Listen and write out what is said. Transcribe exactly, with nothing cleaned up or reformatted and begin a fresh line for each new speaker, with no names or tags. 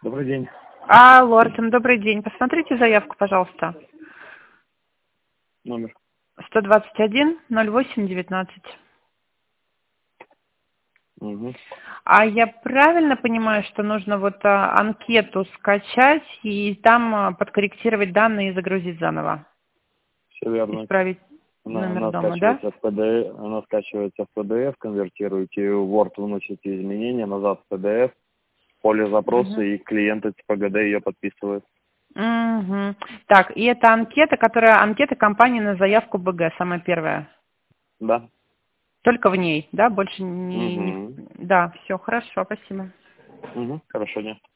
Добрый день.
Алло, Артем, добрый день. Посмотрите заявку, пожалуйста.
Номер.
сто двадцать один ноль восемь девятнадцать.
Угу.
А я правильно понимаю, что нужно вот а, анкету скачать и там а, подкорректировать данные и загрузить заново?
Все верно.
Исправить
Она,
номер
она
дома, да?
скачивается в пи ди эф, она скачивается в пи ди эф, конвертируете в Word, вносите изменения, назад в пи ди эф, поле запроса,
Угу.
и клиент из пэ гэ дэ ее подписывает.
Угу. Так, и это анкета, которая анкета компании на заявку бэ гэ, самая первая.
Да.
Только в ней, да? Больше не... не...
Угу.
Да, все, хорошо, спасибо.
Угу. Хорошо, нет.